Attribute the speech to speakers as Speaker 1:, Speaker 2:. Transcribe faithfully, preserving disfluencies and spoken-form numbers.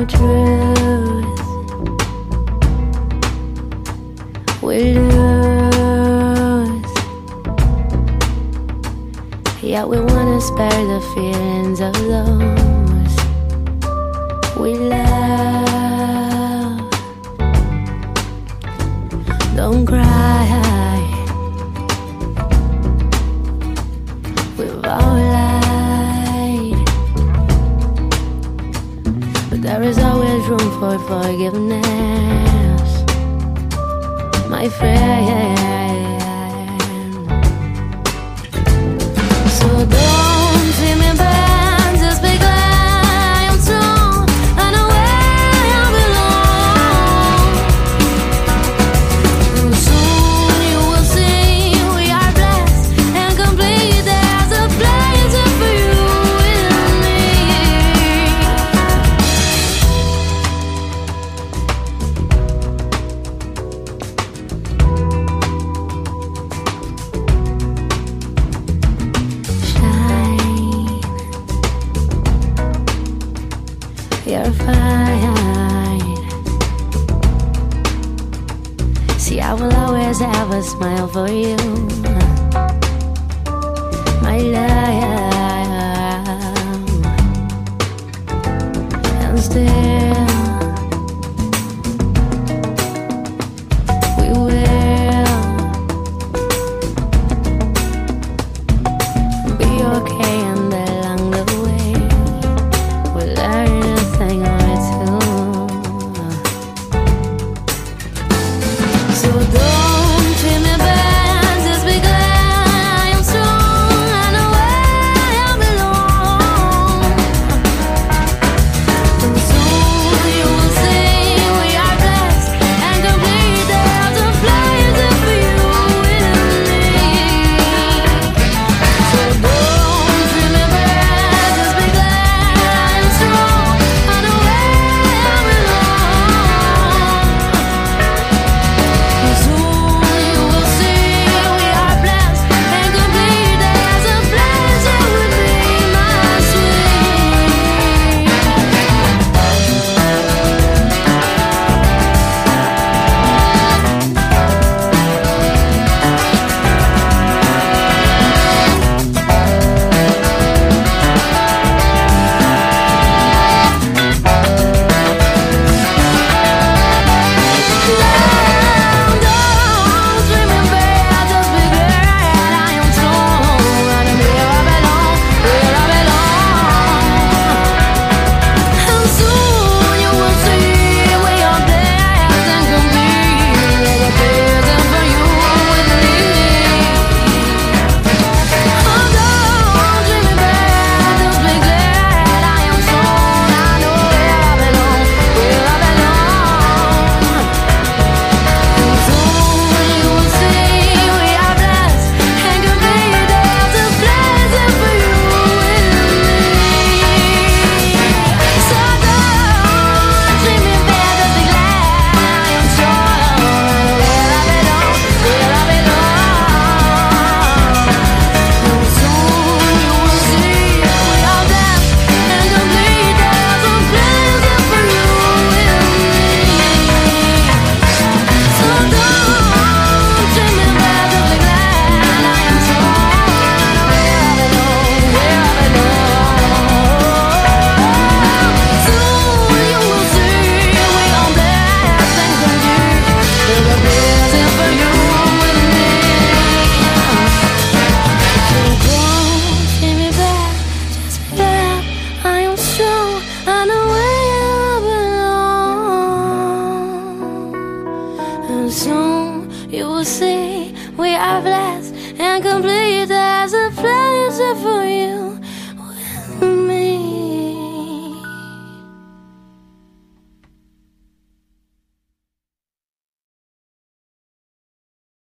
Speaker 1: truth we lose. Yeah, we wanna spare the feelings of those we love. Don't cry, we've all lied, but there is always room for forgiveness, my friend. So don't see me bad just because I am strong. I know where I belong. And soon you will see we are blessed and complete. There's a place for you and me. You're fine. See, I will always have a smile for you, my love. And still